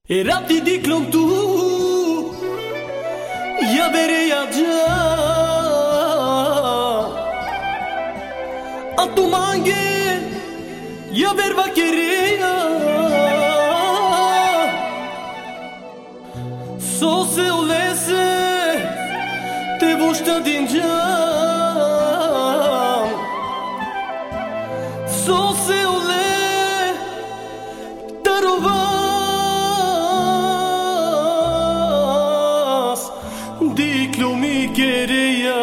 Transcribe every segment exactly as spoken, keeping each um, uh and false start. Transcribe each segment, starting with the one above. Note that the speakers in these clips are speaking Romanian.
E rapti di clon tu Ya bere ya ja A tu mange Ya verba queria So se o lese Te vushta din jam So se o le Tarova Diklo mi queria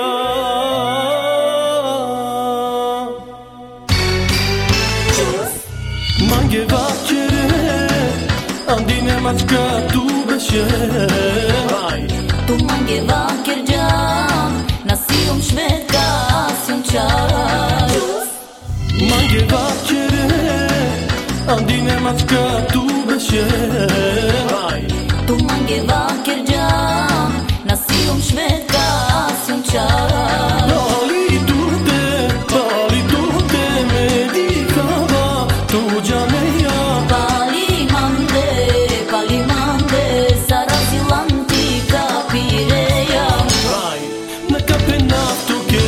Mange vakere Andine maçka tu beshe Tu mange vaker jam Nasium shvedka asim çay Mange vakere Andine maçka tu beshe Tu mange vaker jam Nasium shvedka asim çay Pali tute, pali tute me dikava tu janeja Pali mande, pali mande Sara zilanti kapireja Vai, na kapenatu ke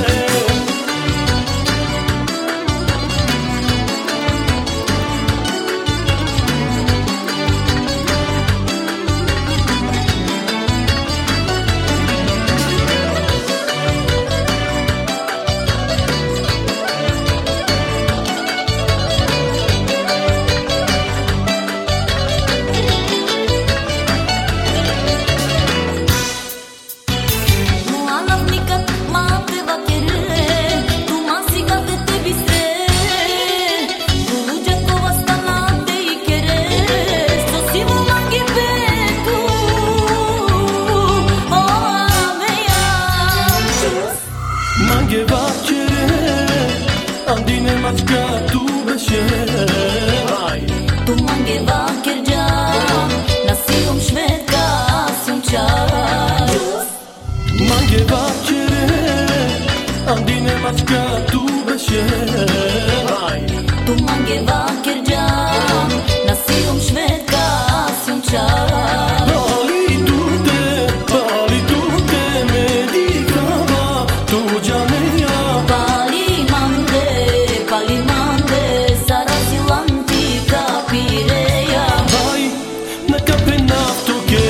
Mange vakere Andine maçka tu beshe Tu mange vaker jam Nasium shvedka asim çay Mange vakere Andine maçka tu beshe Tu mange vaker jam Nasium shvedka asim çay Pali tute, pali tute me dikava tu janeja Pali mande, pali mande Sara zilanti kapireja Vai, na kapenatu ke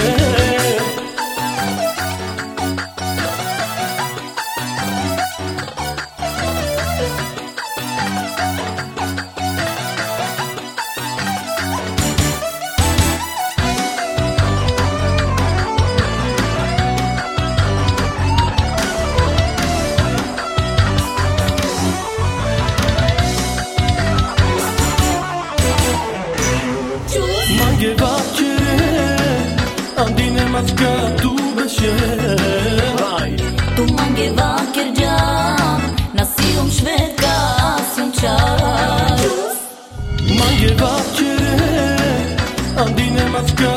Mange vakere Andine maçka tu beshe Tu mange vaker jam Nasium shvedka asim çay Mange vakere Andine maçka